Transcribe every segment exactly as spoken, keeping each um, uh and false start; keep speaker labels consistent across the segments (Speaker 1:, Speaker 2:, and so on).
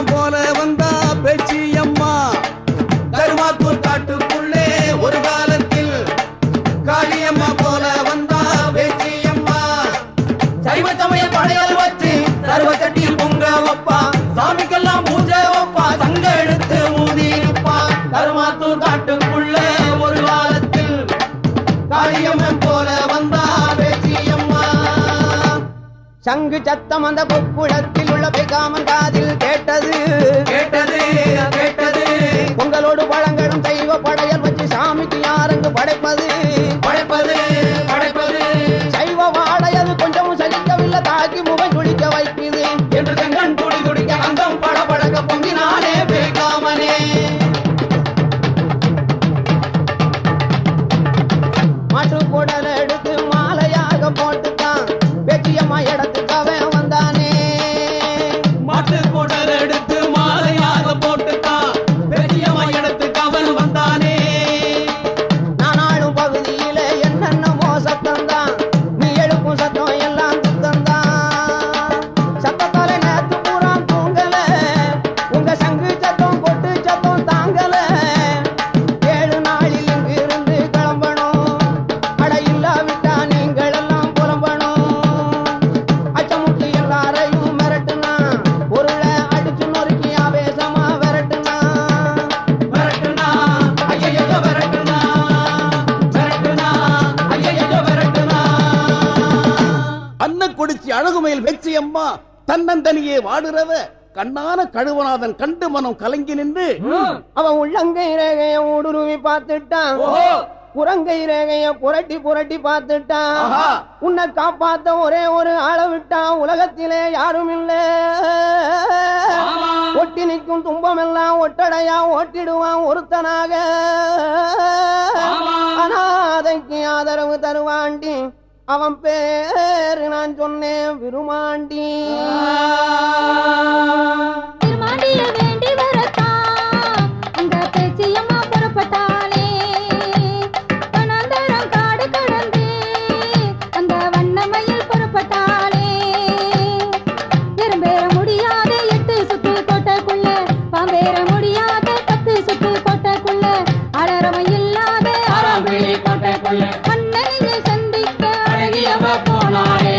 Speaker 1: போல வந்தா பேச்சி அம்மா. கருமாத்தூர் காட்டுக்குள்ளே ஒரு காலத்தில் காளியம்மா போல வந்தா பேச்சி அம்மா. சைவ சமய படையல் வச்சு சர்வ சட்டியில் பொங்க வைப்பா. சாமிக்கெல்லாம் பூஜை வைப்பா. சங்க எடுத்து ஊதி இருப்பா. கருமாத்தூர் காட்டுக்குள்ளே ஒரு காலத்தில் காளியம்மன் போல வந்தா பேச்சி அம்மா.
Speaker 2: சங்கு சத்தம் அந்த கொப்புளத்தில் உள்ள பெகாமன் காதில் கேட்டது
Speaker 1: கேட்டது கேட்டது.
Speaker 2: பொங்கலோடு பழங்களும் தெய்வ படையல் வச்சு சாமிக்கு யாருங்கு படைப்பது
Speaker 1: படைப்பது படைப்பது.
Speaker 2: சைவ வாடையது கொஞ்சமும் சலிக்கவில்லை. தாக்கி முகம் குளிக்க வைக்குது
Speaker 1: என்று செங்கன் துடி துடிக்க அங்கம் பட பழக்க பொங்கினாலே பேகாமனே.
Speaker 2: மாட்டு குடல் எடுத்து மாலையாக போட்டுட்டான். பேச்சியம்மா இடத்துக்கு அவன் வந்தானே.
Speaker 1: மாட்டு குடல் எடுத்து மாலையாக போட்டுட்டான். பேச்சியம்மா இடத்துக்கு அவன் வந்தானே.
Speaker 2: நானாளும் பகுதியில என்னென்னமோ சத்தம் தான். நீ எழுப்பும் சத்தம் எல்லாம் சுத்தம் தான். சத்தத்தால நேத்து பூரா தூங்கல. உங்க சங்கு சத்தம் கொட்டு சத்தம் தாங்கல. ஏழு நாளில் இங்கு இருந்து கிளம்பணும். அட இல்லாவிட்டா நீங்கள் எல்லாம் புலம்பணும். அச்சமுட்டு எல்லாரையும் மிரட்டுனா. பொருளை அடிச்சு நொறுக்கி ஆவேசமா விரட்டுனா.
Speaker 1: விரட்டுனா ஐயையோ விரட்டுனா. விரட்டுனா ஐயையோ விரட்டுனா. அன்ன கொடிச்சி அழகுமயில் வெச்சி அம்மா தன்னந்தனியே வாடுறவ கண்ணான கழுவநாதன் கண்டு மனம் கலங்கி நின்று
Speaker 2: அவன் உள்ளங்கை ரேகைய ஊடுருவி பார்த்துட்டான். புறங்கை ரேகைய புரட்டி புரட்டி பார்த்துட்டான்.
Speaker 1: ஆஹா.
Speaker 2: உன்னை காப்பாத்த ஒரே ஒரு ஆள விட்டான். உலகத்திலே யாரும் இல்ல. ஒட்டி நிற்கும் துன்பம் எல்லாம் ஒட்டடையா ஓட்டிடுவான் ஒருத்தனாக. அனாதைக்கு ஆதரவு தருவாண்டி. அவன் பேரு நான் சொன்னேன் விருமாண்டி.
Speaker 3: திருமாண்டிய வேண்டி வரத்தான் உங்க பேச்சியம்மா புறப்பட்டாளே. வனாந்தரம் காடு கடந்து அந்த வண்ணமயில் புறப்பட்டாளே. எறும்பேற முடியாத எட்டு சுத்து கோட்டைக்குள்ள பாம்பேற முடியாத பத்து சுத்து கோட்டைக்குள்ள அலறமை இல்லாத ஆறாம்பிழி கோட்டைக்குள்ள மன்னனையை சந்திக்க அழகியவ போனாளே.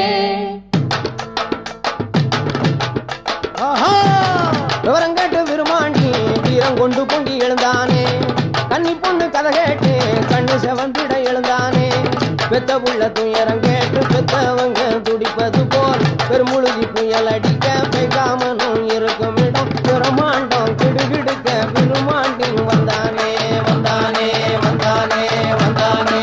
Speaker 2: விவரம் கேட்டு விருமாண்டி வீரம் கொண்டு பொங்கி எழுந்தானே. கன்னி பொண்ணு கதை கேட்டு கண்ணு செவந்திட எழுந்தானே. பெத்த புள்ள துயரம் கேட்டு பெத்தவங்க துடிப்பது போல் பெருமுழுகி புயல் அடிக்க பெய்காமனும் இருக்கும் இடம் பிரமாண்டம் கிடுகிடுக்க விருமாண்டி வந்தானே வந்தானே வந்தானே வந்தானே.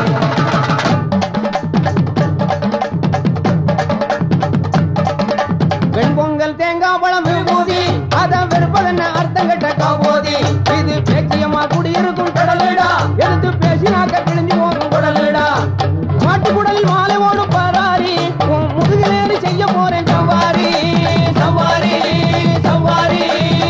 Speaker 2: வெண்பொங்கல் தேங்காய் பழம் விபூதி அதான் வெறுப்பதென்ன அர்த்தம் கட்ட காபோதி. இது பேச்சியம்மா குடியிருக்கும் கடலுடா. எடுத்து பேசினாக்க கிழிஞ்சு போகும் குடலுடா. மாட்டு குடலில் மாலை ஓடும் பராரி. முதுகிலேறி செய்ய போறேன் சவாரி சவாரி சவாரி.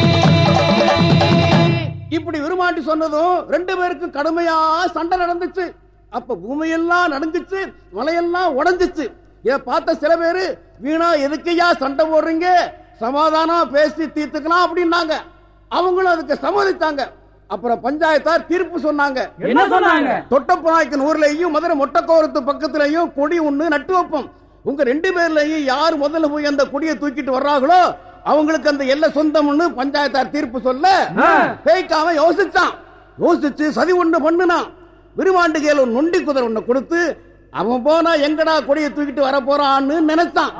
Speaker 1: இப்படி விருமாண்டி சொன்னதும் ரெண்டு பேருக்கும் கடுமையா சண்டை நடந்துச்சு. அப்ப பூமியெல்லாம் நடந்துச்சு. மலையெல்லாம் உடஞ்சிச்சு. இத பார்த்த சில பேரு வீணா எதுக்கையா சண்டை போடுறீங்க, சமாதானம் பேசி தீர்த்துக்கலாம் அப்படின்னாங்க. அவங்களும் அதுக்கு சம்மதித்தாங்க. அப்புறம் பஞ்சாயத்தார் தீர்ப்பு சொன்னாங்க.
Speaker 4: என்ன சொன்னாங்க?
Speaker 1: தொட்டப்பநாயக்கன் ஊர்லயும் மதுரை மொட்டக்கோரத்து பக்கத்திலையும் கொடி ஒண்ணு நட்டு வைப்போம். உங்க ரெண்டு பேர்லயும் யார் முதல்ல போய் அந்த கொடியை தூக்கிட்டு வர்றாங்களோ அவங்களுக்கு அந்த எல்லை சொந்தம்னு பஞ்சாயத்தார் தீர்ப்பு சொல்ல பேய்க்காம யோசிச்சான். யோசிச்சு சதி ஒண்ணு பண்ணுனான். விருமாண்டுகையில ஒரு நொண்டி குதிரை ஒண்ணு கொடுத்து அவன் போனா எங்கடா கொடியை தூக்கிட்டு வர போறான்னு நினைச்சான்.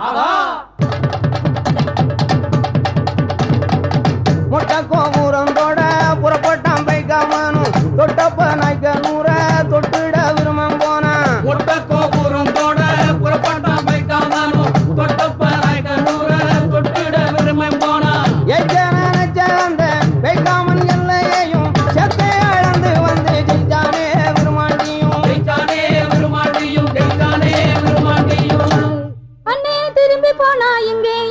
Speaker 2: மொட்டை கோபுரந்தோட புறப்பட்டான் பைகாமனும். தொட்டப்ப நாய்க்க நூற தொட்டுட விரும்பம் போனான்.
Speaker 1: மொட்டை கோபுரந்தோட புறப்பட்டான் பைகாமனும். தொட்டப்ப நாய்க்க நூற தொட்டுட விரும்பம் போனான்.
Speaker 2: எச்சனச்சந்த பைகாமன் எல்லையையும் செத்தை அளந்து வந்து ஜெயிச்சானே விருமாண்டியும்.
Speaker 1: ஜெயிச்சானே விருமாண்டியும் ஜெயிச்சானே விருமாண்டியும்.
Speaker 3: அண்ணே திரும்பி போனா இங்கே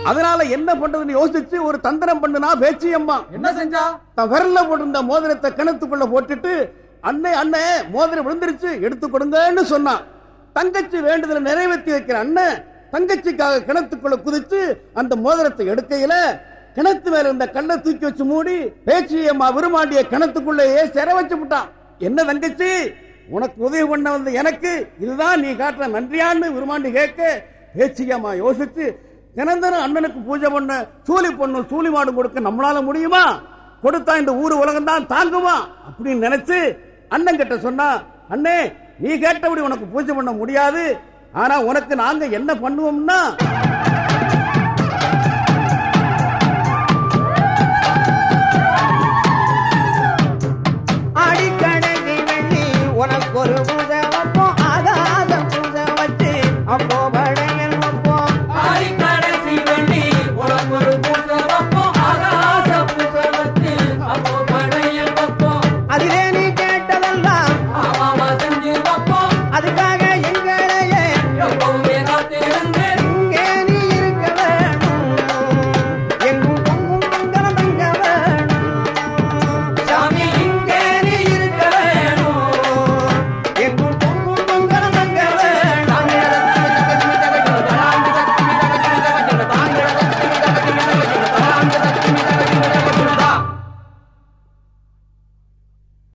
Speaker 1: அதனால என்ன பண்றதுன்னு யோசிச்சு ஒரு தந்திரம் பண்ணுனா பேச்சி அம்மா.
Speaker 4: என்ன செஞ்சா?
Speaker 1: தன் விரல்ல போட்டிருந்த மோதிரத்தை கிணத்துக்குள்ள போட்டுட்டு அண்ணே அண்ணே மோதிரம் விழுந்துருச்சு எடுத்து கொடுங்கன்னு சொன்னான். தங்கச்சி வேண்டுதலை நிறைவேற்றி வைக்கிற அண்ணன் தங்கச்சிக்காக கிணத்துக்குள்ள குதிச்சு அந்த மோதிரத்தை எடுக்கையில கிணத்து மேல இருந்த கல்லை தூக்கி வச்சு மூடி பேச்சி அம்மா விரும்மாண்டிய கிணத்துக்குள்ளேயே சிற வச்சு விட்டான். என்ன தங்கச்சி, உனக்கு உதவி பண்ண வந்த எனக்கு இதுதான் நீ காட்டுற நன்றியான்னு விரும்மாண்டி கேட்க பேச்சி அம்மா யோசிச்சு தினந்தனம் அண்ணனுக்கு பூஜை பண்ண சூலி பொண்ணு சூலி மாடு கொடுக்க நம்மளால முடியுமா? கொடுத்தா இந்த ஊரு உலகம் தான் தாங்குமா அப்படின்னு நினைச்சு அண்ணன் கிட்ட சொன்னா, அண்ணே நீ கேட்டபடி உனக்கு பூஜை பண்ண முடியாது, ஆனா உனக்கு நாங்க என்ன பண்ணுவோம்னா